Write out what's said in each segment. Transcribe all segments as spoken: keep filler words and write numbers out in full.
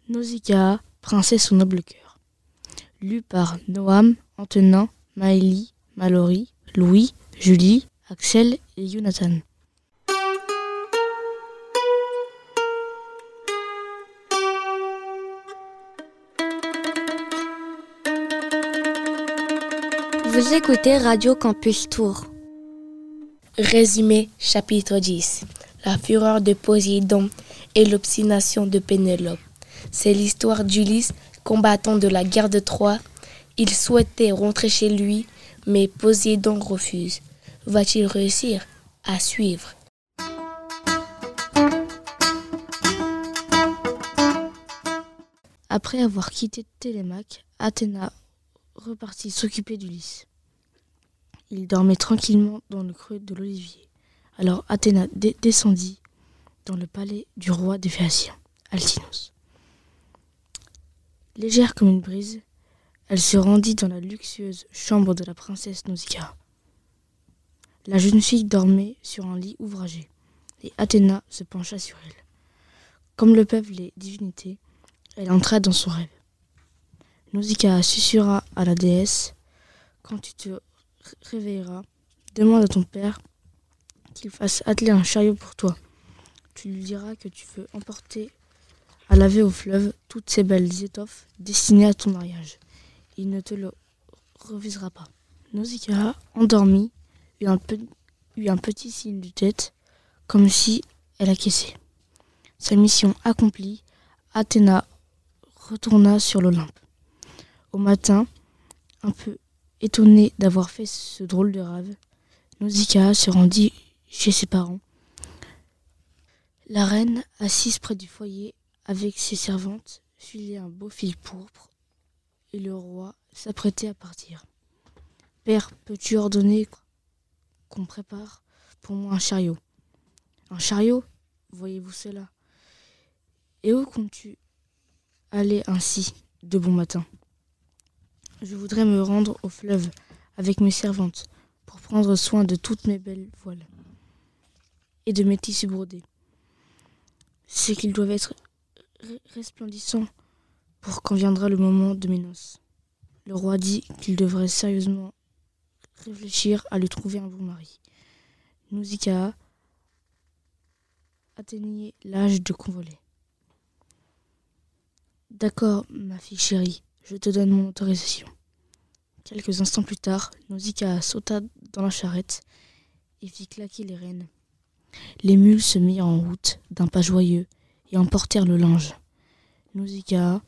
Nausicaa, princesse au noble cœur. Lu par Noam, Antonin, Maëlie, Mallory, Louis, Julie, Axel et Jonathan. Vous écoutez Radio Campus Tours. Résumé, chapitre dix. La fureur de Poséidon et l'obstination de Pénélope. C'est l'histoire d'Ulysse, combattant de la guerre de Troie. Il souhaitait rentrer chez lui, mais Poséidon refuse. Va-t-il réussir? À suivre. Après avoir quitté Télémaque, Athéna repartit s'occuper d'Ulysse. Il dormait tranquillement dans le creux de l'olivier. Alors Athéna d- descendit dans le palais du roi des Phéaciens, Alcinous. Légère comme une brise, elle se rendit dans la luxueuse chambre de la princesse Nausicaa. La jeune fille dormait sur un lit ouvragé, et Athéna se pencha sur elle. Comme le peuvent les divinités, elle entra dans son rêve. Nausicaa susurra à la déesse: « Quand tu te réveilleras, demande à ton père qu'il fasse atteler un chariot pour toi. Tu lui diras que tu veux emporter à laver au fleuve toutes ces belles étoffes destinées à ton mariage. Il ne te le refusera pas. » Nausicaa, endormie, eut un, pe- eut un petit signe de tête, comme si elle acquiesçait. Sa mission accomplie, Athéna retourna sur l'Olympe. Au matin, un peu étonnée d'avoir fait ce drôle de rêve, Nausicaa se rendit chez ses parents. La reine, assise près du foyer avec ses servantes, filait un beau fil pourpre et le roi s'apprêtait à partir. « Père, peux-tu ordonner qu'on prépare pour moi un chariot ?»« Un chariot ? Voyez-vous cela ? Et où comptes-tu aller ainsi, de bon matin ? » « Je voudrais me rendre au fleuve avec mes servantes pour prendre soin de toutes mes belles voiles et de mes tissus brodés. C'est qu'ils doivent être resplendissants pour quand viendra le moment de mes noces. » Le roi dit qu'il devrait sérieusement réfléchir à lui trouver un bon mari. Nausicaa atteignait l'âge de convoler. « D'accord, ma fille chérie, je te donne mon autorisation. » Quelques instants plus tard, Nausicaa sauta dans la charrette et fit claquer les rênes. Les mules se mirent en route d'un pas joyeux et emportèrent le linge, Nausicaa,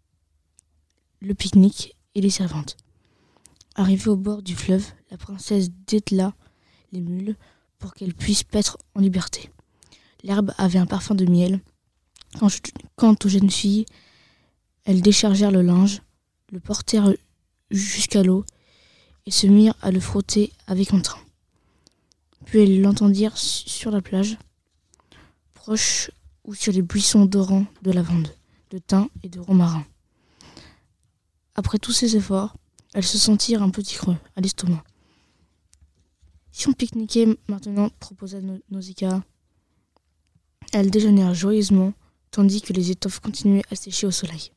le pique-nique et les servantes. Arrivée au bord du fleuve, la princesse détela les mules pour qu'elles puissent paître en liberté. L'herbe avait un parfum de miel. Quant aux jeunes filles, elles déchargèrent le linge, le portèrent jusqu'à l'eau et se mirent à le frotter avec entrain. Puis elles l'entendirent sur la plage, proche ou sur les buissons dorants de lavande, de thym et de romarin. Après tous ces efforts, elles se sentirent un petit creux à l'estomac. « Si on pique-niquait maintenant ?» proposa Nausicaa. Elles déjeunèrent joyeusement, tandis que les étoffes continuaient à sécher au soleil.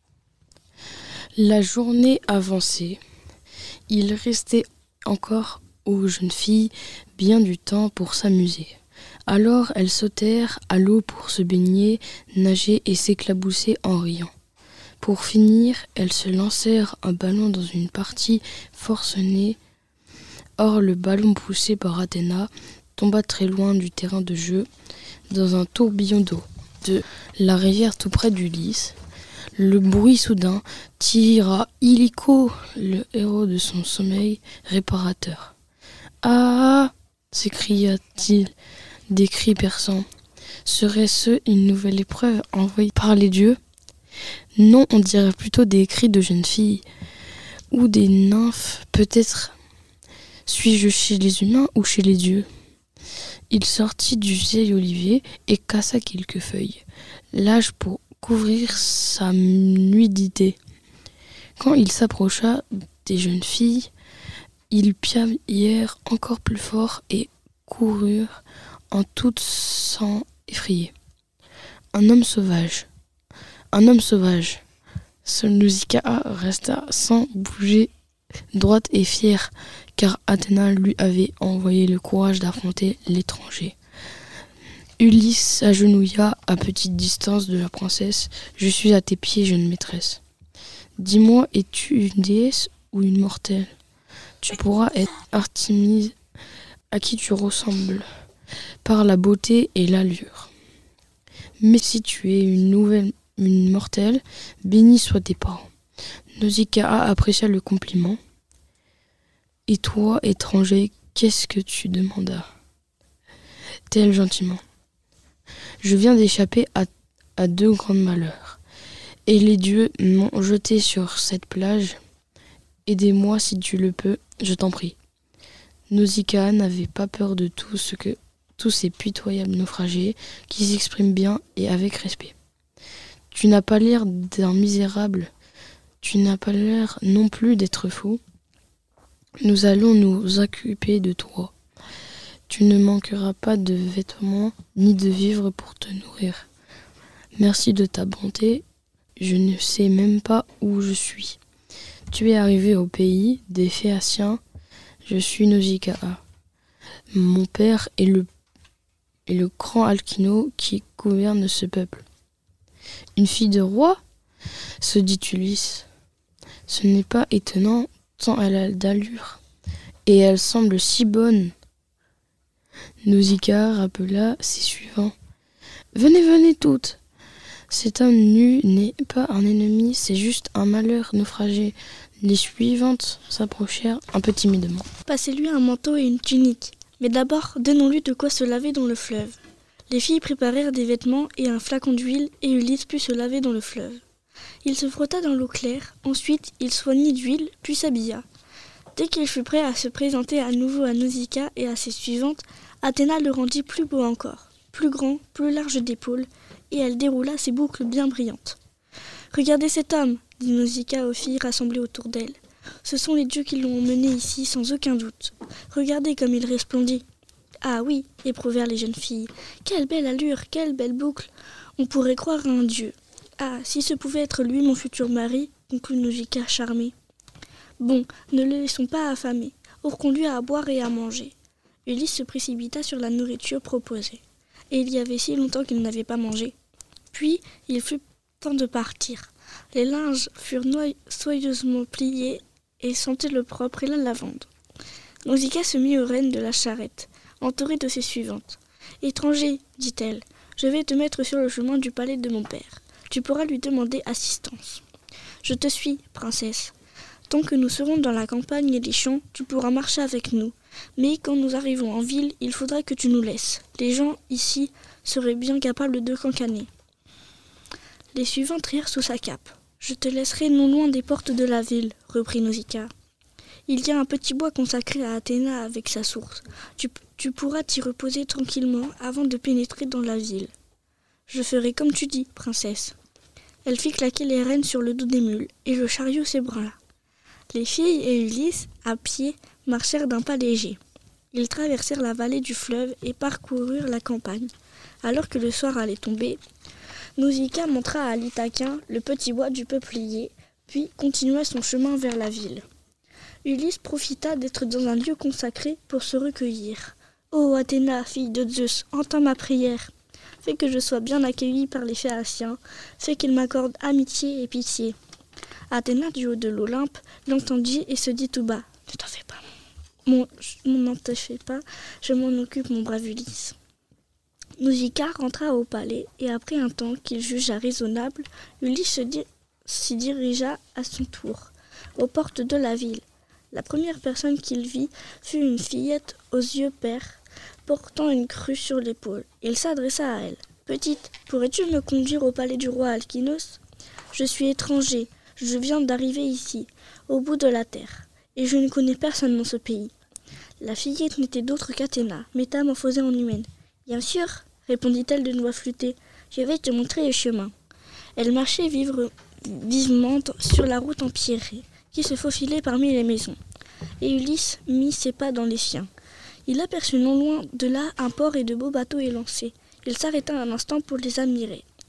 La journée avançait. Il restait encore aux jeunes filles bien du temps pour s'amuser. Alors elles sautèrent à l'eau pour se baigner, nager et s'éclabousser en riant. Pour finir, elles se lancèrent un ballon dans une partie forcenée. Or, le ballon poussé par Athéna tomba très loin du terrain de jeu, dans un tourbillon d'eau de la rivière tout près d'Ulysse. Le bruit soudain tira illico le héros de son sommeil réparateur. « Ah !» s'écria-t-il des cris perçants. Serait-ce une nouvelle épreuve envoyée par les dieux ? Non, on dirait plutôt des cris de jeunes filles ou des nymphes, peut-être. Suis-je chez les humains ou chez les dieux ? Il sortit du vieil olivier et cassa quelques feuilles, l'âge pour couvrir sa nudité. Quand il s'approcha des jeunes filles, ils piaillèrent encore plus fort et coururent en toutes sans effrayer. Un homme sauvage, un homme sauvage. Seul Nausicaa resta sans bouger, droite et fière, car Athéna lui avait envoyé le courage d'affronter l'étranger. Ulysse s'agenouilla à petite distance de la princesse. « Je suis à tes pieds, jeune maîtresse. Dis-moi, es-tu une déesse ou une mortelle ? Tu pourras être Artémise, à qui tu ressembles, par la beauté et l'allure. Mais si tu es une nouvelle, une mortelle, bénis soient tes parents. » Nausicaa apprécia le compliment. « Et toi, étranger, qu'est-ce que tu demandas ?» Tel gentiment. « Je viens d'échapper à, à deux grands malheurs, et les dieux m'ont jeté sur cette plage. Aidez-moi si tu le peux, je t'en prie. » Nausicaa n'avait pas peur de tout ce que tous ces pitoyables naufragés qui s'expriment bien et avec respect. « Tu n'as pas l'air d'un misérable, tu n'as pas l'air non plus d'être fou. Nous allons nous occuper de toi. Tu ne manqueras pas de vêtements ni de vivres pour te nourrir. Merci de ta bonté, je ne sais même pas où je suis. Tu es arrivé au pays des Phéaciens, je suis Nausicaa. Mon père est le, est le grand Alkino qui gouverne ce peuple. » « Une fille de roi ?» se dit Ulysse. « Ce n'est pas étonnant, tant elle a d'allure, et elle semble si bonne. » Nausicaa rappela ses suivants. « Venez, venez toutes. Cet homme nu n'est pas un ennemi, c'est juste un malheur naufragé. » Les suivantes s'approchèrent un peu timidement. « Passez-lui un manteau et une tunique, mais d'abord donnons-lui de quoi se laver dans le fleuve. » Les filles préparèrent des vêtements et un flacon d'huile, et Ulysse put se laver dans le fleuve. Il se frotta dans l'eau claire, ensuite il soignit d'huile, puis s'habilla. Dès qu'il fut prêt à se présenter à nouveau à Nausicaa et à ses suivantes, Athéna le rendit plus beau encore, plus grand, plus large d'épaules, et elle déroula ses boucles bien brillantes. « Regardez cet homme !» dit Nausicaa aux filles rassemblées autour d'elle. « Ce sont les dieux qui l'ont emmené ici sans aucun doute. Regardez comme il resplendit. » « Ah oui, éprouvèrent les jeunes filles. Quelle belle allure, quelle belle boucle. On pourrait croire à un dieu. Ah, si ce pouvait être lui, mon futur mari, conclut Nausicaa charmée. Bon, ne le laissons pas affamer. Offrons-lui à boire et à manger. » Ulysse se précipita sur la nourriture proposée. Et il y avait si longtemps qu'il n'avait pas mangé. Puis, il fut temps de partir. Les linges furent noy- soigneusement pliés et sentaient le propre et la lavande. Nausicaa se mit aux rênes de la charrette, entourée de ses suivantes. « Étranger, dit-elle, je vais te mettre sur le chemin du palais de mon père. Tu pourras lui demander assistance. »« Je te suis, princesse. Tant que nous serons dans la campagne et les champs, tu pourras marcher avec nous. Mais quand nous arrivons en ville, il faudra que tu nous laisses. Les gens ici seraient bien capables de cancaner. » Les suivantes rirent sous sa cape. « Je te laisserai non loin des portes de la ville, reprit Nausicaa. Il y a un petit bois consacré à Athéna avec sa source. Tu, tu pourras t'y reposer tranquillement avant de pénétrer dans la ville. »« Je ferai comme tu dis, princesse. » Elle fit claquer les rênes sur le dos des mules, et le chariot s'ébranla. Les filles et Ulysse, à pied, marchèrent d'un pas léger. Ils traversèrent la vallée du fleuve et parcoururent la campagne. Alors que le soir allait tomber, Nausicaa montra à l'Ithaquien le petit bois du peuplier, puis continua son chemin vers la ville. Ulysse profita d'être dans un lieu consacré pour se recueillir. « Ô Athéna, fille de Zeus, entends ma prière. Fais que je sois bien accueilli par les Phéaciens, fais qu'ils m'accordent amitié et pitié. » Athéna, du haut de l'Olympe, l'entendit et se dit tout bas. « Ne t'en fais pas, mon, n'en te fais pas, je m'en occupe, mon brave Ulysse. » Nausicaa rentra au palais, et après un temps qu'il jugea raisonnable, Ulysse se di- s'y dirigea à son tour, aux portes de la ville. La première personne qu'il vit fut une fillette aux yeux pères, portant une crue sur l'épaule. Il s'adressa à elle. « Petite, pourrais-tu me conduire au palais du roi Alkinos ? Je suis étranger, je viens d'arriver ici, au bout de la terre, et je ne connais personne dans ce pays. » La fillette n'était d'autre qu'Athéna, métamorphosée en humaine. « Bien sûr, répondit-elle d'une voix flûtée, je vais te montrer le chemin. » Elle marchait vivre, vivement sur la route empierrée, qui se faufilait parmi les maisons. Et Ulysse mit ses pas dans les siens. Il aperçut non loin de là un port et de beaux bateaux élancés. Il s'arrêta un instant pour les admirer.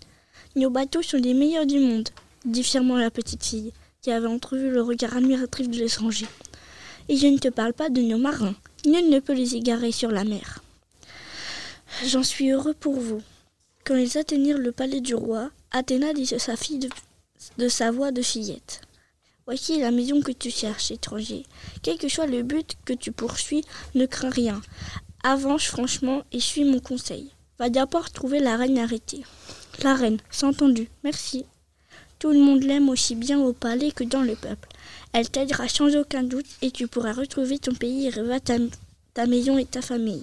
Nos bateaux sont les meilleurs du monde, dit fièrement la petite fille, qui avait entrevu le regard admiratif de l'étranger. Et je ne te parle pas de nos marins. Nul ne peut les égarer sur la mer. J'en suis heureux pour vous. Quand ils atteignirent le palais du roi, Athéna dit à sa fille de, de sa voix de fillette. Voici la maison que tu cherches, étranger. Quel que soit le but que tu poursuis, ne crains rien. Avance franchement et suis mon conseil. Va d'abord trouver la reine arrêtée. La reine, c'est entendu, merci. Tout le monde l'aime aussi bien au palais que dans le peuple. Elle t'aidera sans aucun doute et tu pourras retrouver ton pays et rêver ta, ta maison et ta famille.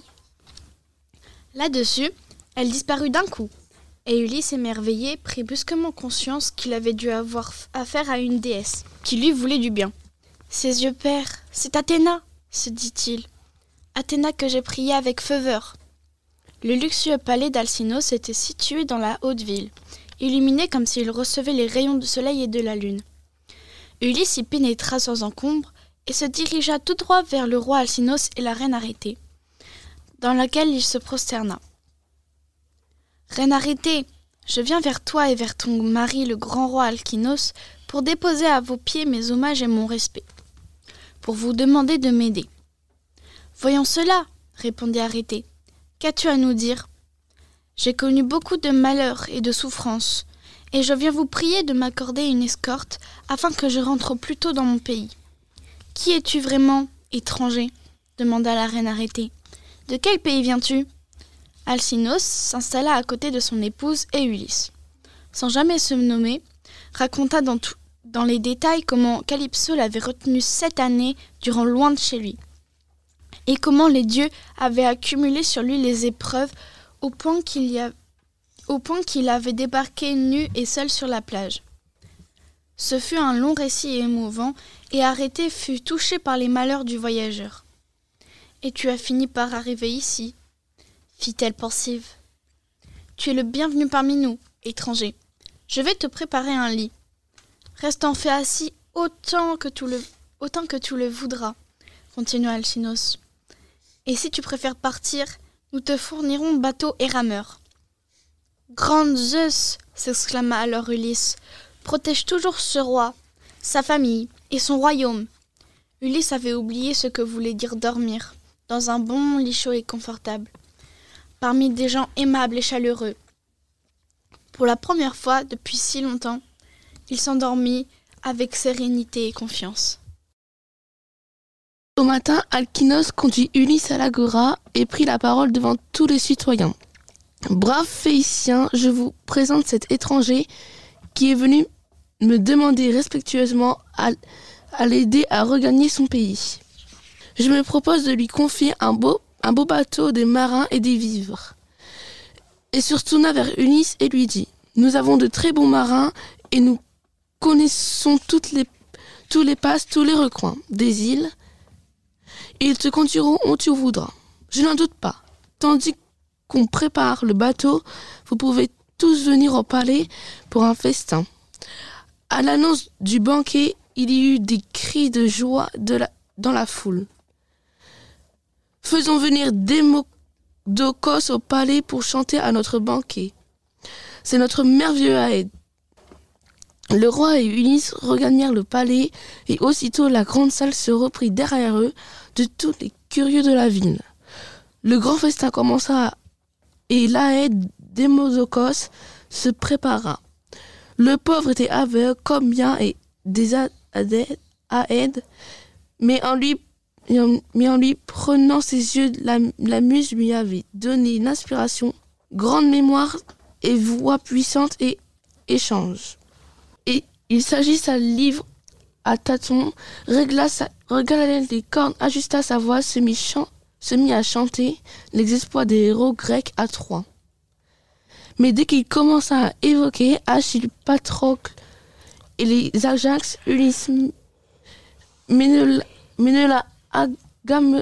Là-dessus, elle disparut d'un coup. Et Ulysse, émerveillé, prit brusquement conscience qu'il avait dû avoir affaire à une déesse, qui lui voulait du bien. « Ses yeux pères, c'est Athéna !» se dit-il. « Athéna que j'ai priée avec ferveur. » Le luxueux palais d'Alcinos était situé dans la haute ville, illuminé comme s'il recevait les rayons du soleil et de la lune. Ulysse y pénétra sans encombre et se dirigea tout droit vers le roi Alcinos et la reine Arrêtée, dans laquelle il se prosterna. « Reine Arrêtée, je viens vers toi et vers ton mari le grand roi Alcinos pour déposer à vos pieds mes hommages et mon respect, pour vous demander de m'aider. »« Voyons cela, » répondit Arrêtée. « Qu'as-tu à nous dire ? J'ai connu beaucoup de malheurs et de souffrances, et je viens vous prier de m'accorder une escorte afin que je rentre plus tôt dans mon pays. »« Qui es-tu vraiment, étranger ?» demanda la reine Arrêtée. « De quel pays viens-tu » Alcinos s'installa à côté de son épouse et Ulysse. Sans jamais se nommer, raconta dans, tout, dans les détails comment Calypso l'avait retenu sept années durant loin de chez lui, et comment les dieux avaient accumulé sur lui les épreuves au point qu'il, y a, au point qu'il avait débarqué nu et seul sur la plage. Ce fut un long récit émouvant, et Arrêtée fut touchée par les malheurs du voyageur. « Et tu as fini par arriver ici ?» fit-elle pensive. « Tu es le bienvenu parmi nous, étranger. Je vais te préparer un lit. Reste en fait assis autant que tu le, autant que tu le voudras, » continua Alcinos. « Et si tu préfères partir, nous te fournirons bateau et rameur. »« Grande Zeus !» s'exclama alors Ulysse. « Protège toujours ce roi, sa famille et son royaume. » Ulysse avait oublié ce que voulait dire dormir, dans un bon lit chaud et confortable, parmi des gens aimables et chaleureux. Pour la première fois depuis si longtemps, il s'endormit avec sérénité et confiance. Au matin, Alcinos conduit Ulysse à l'agora et prit la parole devant tous les citoyens. « Braves Phéiciens, je vous présente cet étranger qui est venu me demander respectueusement à, à l'aider à regagner son pays. Je me propose de lui confier un beau, un beau bateau, des marins et des vivres. » Et se retourna vers Ulysse et lui dit « Nous avons de très bons marins et nous connaissons toutes les, tous les passes, tous les recoins des îles. Ils te conduiront où tu voudras. Je n'en doute pas. Tandis qu'on prépare le bateau, vous pouvez tous venir au palais pour un festin. » À l'annonce du banquet, il y eut des cris de joie de la, dans la foule. « Faisons venir Démodocos au palais pour chanter à notre banquet. C'est notre merveilleux aide. » Le roi et Ulysse regagnèrent le palais et aussitôt la grande salle se reprit derrière eux de tous les curieux de la ville. Le grand festin commença et l'aide Démodocos se prépara. Le pauvre était aveugle comme bien et des aèdes, mais en lui, mais en lui prenant ses yeux, la, la muse lui avait donné une inspiration, grande mémoire et voix puissante et échange. Et il s'agissa livre à tâtons, régla, sa, régla les cordes, ajusta sa voix, se mit, chan, se mit à chanter les exploits des héros grecs à Troie. Mais dès qu'il commença à évoquer Achille, Patrocle et les Ajax, Ulysse, Ménéla, Agamemnon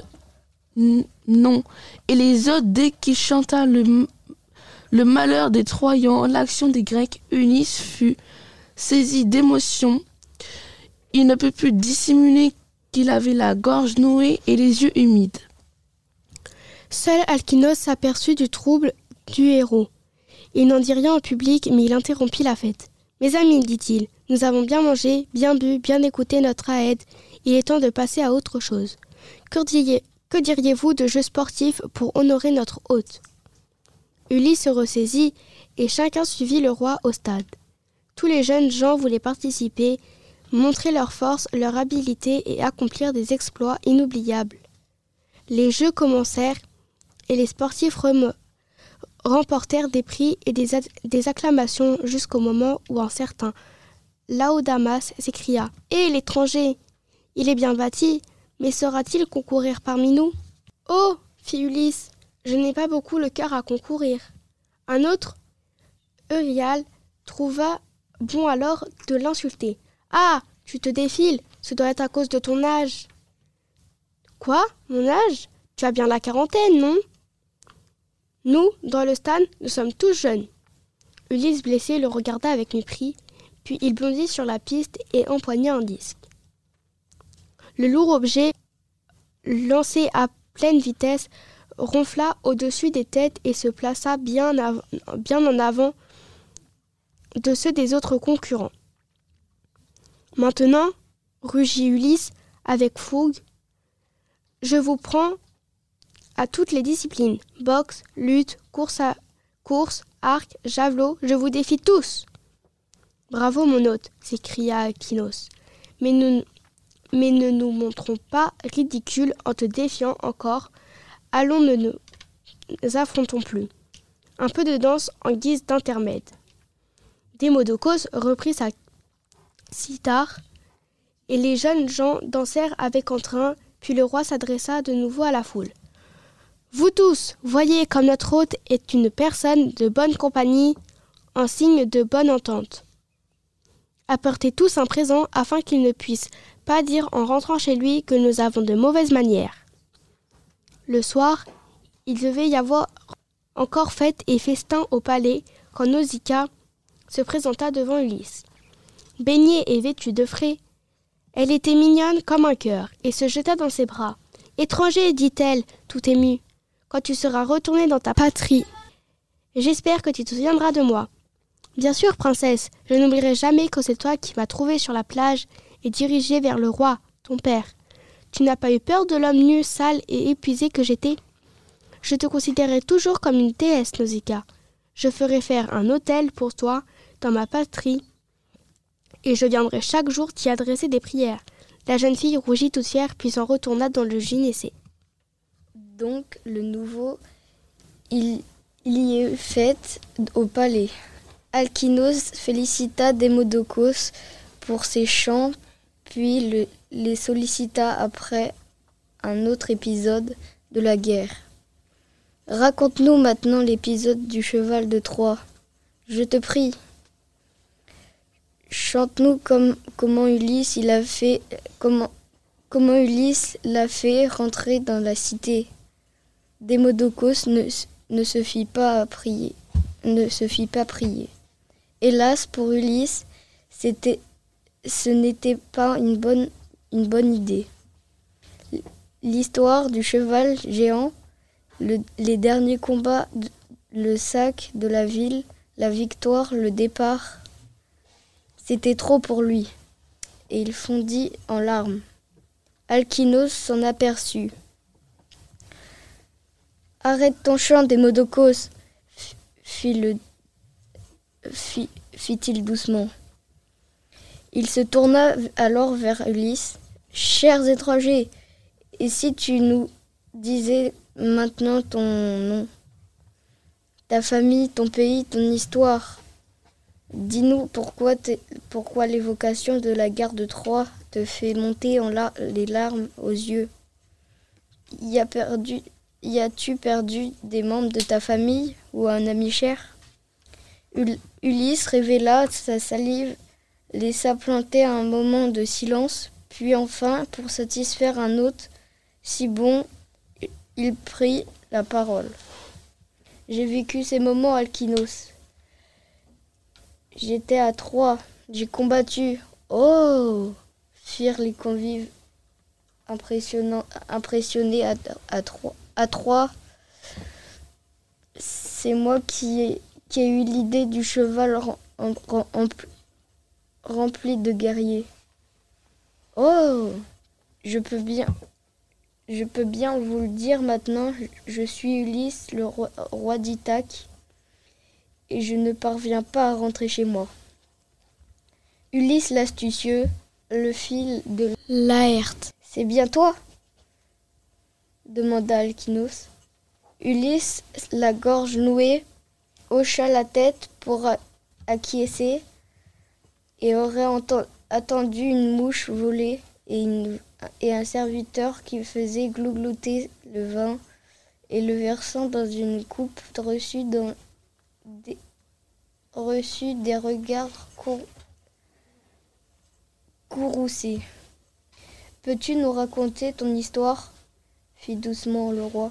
et les autres, dès qu'il chanta le, le malheur des Troyens, l'action des Grecs, Ulysse fut saisi d'émotion. Il ne peut plus dissimuler qu'il avait la gorge nouée et les yeux humides. Seul Alcinos s'aperçut du trouble du héros. Il n'en dit rien au public, mais il interrompit la fête. « Mes amis, dit-il, nous avons bien mangé, bien bu, bien écouté notre aède. Il est temps de passer à autre chose. Que, diriez, que diriez-vous de jeux sportifs pour honorer notre hôte ?» Ulysse se ressaisit et chacun suivit le roi au stade. Tous les jeunes gens voulaient participer, montrer leur force, leur habileté et accomplir des exploits inoubliables. Les jeux commencèrent et les sportifs rem- remportèrent des prix et des, ad- des acclamations jusqu'au moment où un certain Laodamas s'écria « Hé, l'étranger, il est bien bâti, mais saura-t-il concourir parmi nous ?»« Oh, fit Ulysse, je n'ai pas beaucoup le cœur à concourir. » Un autre, Euryale, trouva bon alors de l'insulter. « Ah, tu te défiles, ce doit être à cause de ton âge. »« Quoi, mon âge ? Tu as bien la quarantaine, non ?»« Nous, dans le stade, nous sommes tous jeunes. » Ulysse blessé le regarda avec mépris, puis il bondit sur la piste et empoigna un disque. Le lourd objet, lancé à pleine vitesse, ronfla au-dessus des têtes et se plaça bien, av- bien en avant de ceux des autres concurrents. « Maintenant, rugit Ulysse avec fougue, je vous prends à toutes les disciplines, boxe, lutte, course, à, course, arc, javelot, je vous défie tous !»« Bravo mon hôte !» s'écria Alkinos. Mais nous, mais ne nous montrons pas ridicules en te défiant encore. Allons, ne nous affrontons plus. Un peu de danse en guise d'intermède. Démodocos reprit sa cithare et les jeunes gens dansèrent avec entrain, puis le roi s'adressa de nouveau à la foule. « Vous tous, voyez comme notre hôte est une personne de bonne compagnie, en signe de bonne entente. Apportez tous un présent afin qu'il ne puisse pas dire en rentrant chez lui que nous avons de mauvaises manières. » Le soir, il devait y avoir encore fête et festin au palais quand Nausicaa se présenta devant Ulysse. Baignée et vêtue de frais, elle était mignonne comme un cœur et se jeta dans ses bras. « Étranger, dit-elle, tout émue, quand tu seras retourné dans ta patrie, j'espère que tu te souviendras de moi. »« Bien sûr, princesse, je n'oublierai jamais que c'est toi qui m'as trouvée sur la plage et dirigée vers le roi, ton père. Tu n'as pas eu peur de l'homme nu, sale et épuisé que j'étais ? Je te considérais toujours comme une déesse, Nausicaa. Je ferai faire un autel pour toi dans ma patrie et je viendrai chaque jour t'y adresser des prières. » La jeune fille rougit toute fière puis s'en retourna dans le gynécée. Donc, le nouveau, il, il y eut fête au palais. Alkinos félicita Démodocos pour ses chants, puis le, les sollicita après un autre épisode de la guerre. « Raconte-nous maintenant l'épisode du cheval de Troie, je te prie. Chante-nous comme, comment Ulysse il a fait, comment, comment Ulysse l'a fait rentrer dans la cité. » Démodocos ne, ne se fit pas prier, ne se fit pas prier. Hélas pour Ulysse, c'était, ce n'était pas une bonne, une bonne idée. L'histoire du cheval géant, le, les derniers combats, le sac de la ville, la victoire, le départ, c'était trop pour lui, et il fondit en larmes. Alkinos s'en aperçut. « Arrête ton chant, Démodocos, fit le, fit, fit-il doucement. Il se tourna alors vers Ulysse. « Chers étrangers, et si tu nous disais maintenant ton nom, ta famille, ton pays, ton histoire ? Dis-nous pourquoi, pourquoi l'évocation de la guerre de Troie te fait monter en la- les larmes aux yeux. Y, a perdu, y as-tu perdu des membres de ta famille ou un ami cher ?» Ul- Ulysse révéla sa salive, laissa planter un moment de silence, puis enfin, pour satisfaire un hôte si bon, il prit la parole. « J'ai vécu ces moments, Alkinos. J'étais à Troie, j'ai combattu. »« Oh !» firent les convives impressionnés à, à, Troie. à Troie. C'est moi qui ai, qui a eu l'idée du cheval rem- rem- rem- rempli de guerriers. Oh, je peux bien, je peux bien vous le dire maintenant, je suis Ulysse, le roi, roi d'Ithaque, et je ne parviens pas à rentrer chez moi. Ulysse l'astucieux, le fil de Laërte. C'est bien toi ? Demanda Alkinos. Ulysse, la gorge nouée, hocha la tête pour acquiescer et aurait enten- attendu une mouche voler et, une, et un serviteur qui faisait glouglouter le vin et le versant dans une coupe reçut, dans des, reçut des regards cour, courroucés. Peux-tu nous raconter ton histoire ? Fit doucement le roi.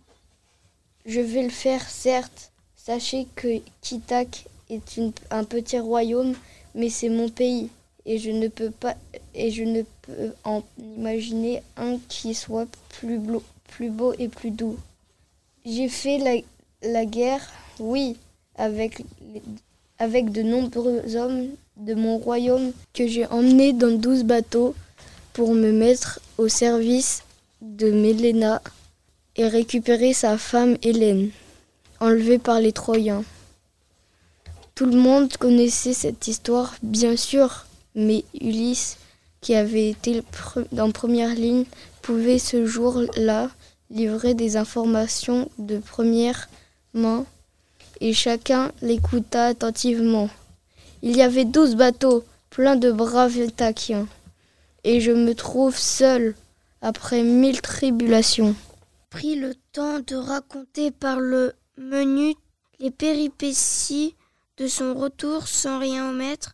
Je vais le faire, certes. Sachez que qu'Ithaque est une, un petit royaume, mais c'est mon pays, et je ne peux pas, et je ne peux en imaginer un qui soit plus beau, plus beau et plus doux. J'ai fait la, la guerre, oui, avec, les, avec de nombreux hommes de mon royaume que j'ai emmenés dans douze bateaux pour me mettre au service de Mélène et récupérer sa femme Hélène, enlevée par les Troyens. Tout le monde connaissait cette histoire, bien sûr, mais Ulysse, qui avait été en première ligne, pouvait ce jour-là livrer des informations de première main, et chacun l'écouta attentivement. Il y avait douze bateaux, pleins de braves Ithaquiens, et je me trouve seul, après mille tribulations. Pris le temps de raconter par le menu les péripéties de son retour sans rien omettre,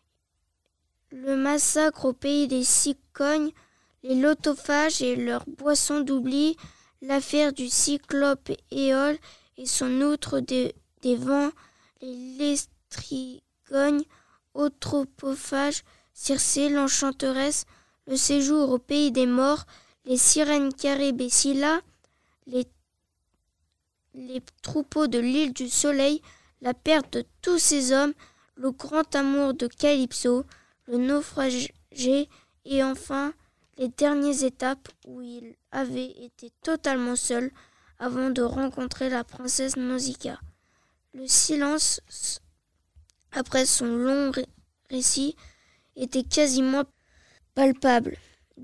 le massacre au pays des Cicognes, les lotophages et leurs boissons d'oubli, l'affaire du cyclope Éole et son outre des, des vents, les lestrigognes, anthropophages, Circé l'enchanteresse, le séjour au pays des morts, les sirènes Charybde et Scylla, les, les troupeaux de l'île du Soleil, la perte de tous ces hommes, le grand amour de Calypso, le naufrage et enfin les dernières étapes où il avait été totalement seul avant de rencontrer la princesse Nausicaa. Le silence après son long ré- récit était quasiment palpable.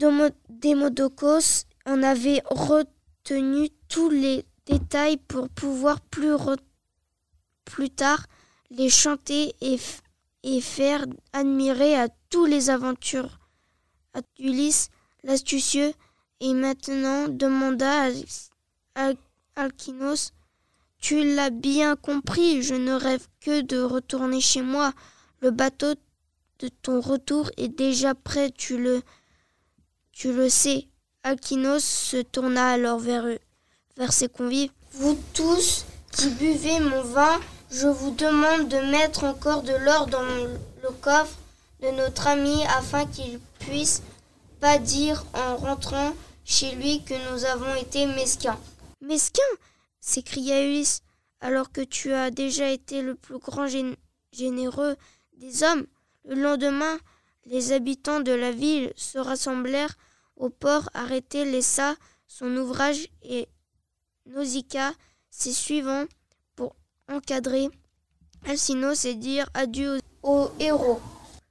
Démodocos en avait retenu tous les détails pour pouvoir plus, re- plus tard les chanter et, f- et faire admirer à tous les aventures à Ulysse l'astucieux. Et maintenant demanda à, à Alkinos, tu l'as bien compris, je ne rêve que de retourner chez moi. Le bateau de ton retour est déjà prêt, tu le, tu le sais. Alkinos se tourna alors vers eux, vers ses convives. Vous tous qui buvez mon vin, je vous demande de mettre encore de l'or dans le coffre de notre ami afin qu'il puisse pas dire en rentrant chez lui que nous avons été mesquins. Mesquins ? S'écria Ulysse, alors que tu as déjà été le plus grand gén- généreux des hommes. Le lendemain, les habitants de la ville se rassemblèrent au port. Arrêté laissa son ouvrage et Nausicaa ses suivants pour encadrer Alcinos et dire adieu aux, aux héros.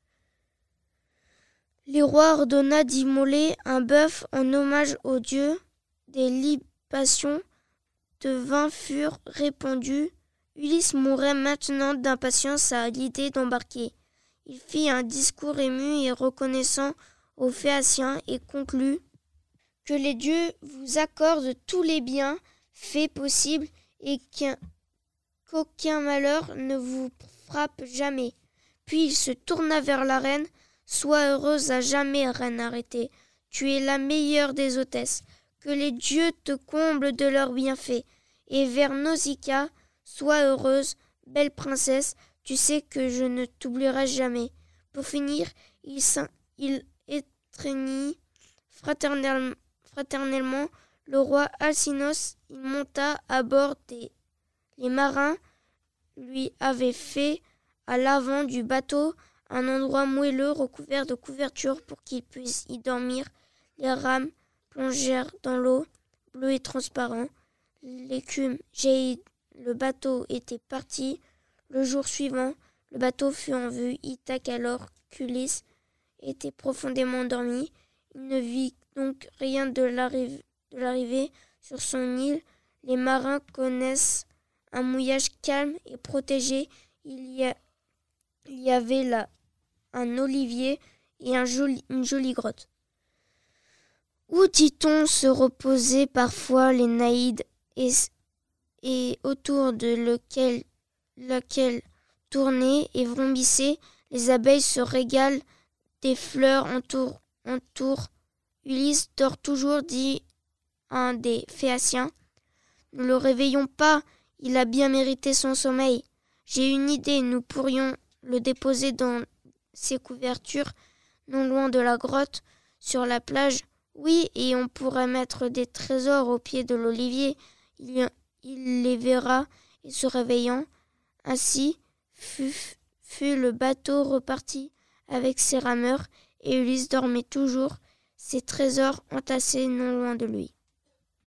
Le roi ordonna d'immoler un bœuf en hommage aux dieux. Des libations de vin furent répandues. Ulysse mourait maintenant d'impatience à l'idée d'embarquer. Il fit un discours ému et reconnaissant aux Phéaciens et conclut que les dieux vous accordent tous les biens faits possibles et qu'un, qu'aucun malheur ne vous frappe jamais. Puis il se tourna vers la reine. Sois heureuse à jamais, reine arrêtée. Tu es la meilleure des hôtesses. Que les dieux te comblent de leurs bienfaits. Et vers Nausicaa, sois heureuse, belle princesse. Tu sais que je ne t'oublierai jamais. Pour finir, il, il étreignit fraternellement, fraternellement le roi Alcinos. Il monta à bord des les marins, lui avait fait à l'avant du bateau un endroit moelleux recouvert de couvertures pour qu'il puisse y dormir. Les rames plongèrent dans l'eau, bleu et transparent. L'écume jaillit, le bateau était parti. Le jour suivant, le bateau fut en vue. Ithaque, alors qu'Ulysse était profondément endormi, il ne vit donc rien de l'arrivée, de l'arrivée sur son île. Les marins connaissent un mouillage calme et protégé. Il y, a, il y avait là un olivier et un joli, une jolie grotte. Où, dit-on, se reposaient parfois les naïdes et, et autour de lequel, laquelle tournaient et vrombissaient les abeilles se régalent des fleurs entour, entour. Ulysse dort toujours, dit un des Phéaciens. Ne le réveillons pas, il a bien mérité son sommeil. J'ai une idée, nous pourrions le déposer dans ses couvertures, non loin de la grotte, sur la plage. Oui, et on pourrait mettre des trésors au pied de l'olivier. Il, il les verra, et se réveillant, ainsi fut, fut le bateau reparti avec ses rameurs, et Ulysse dormait toujours, ses trésors entassés non loin de lui.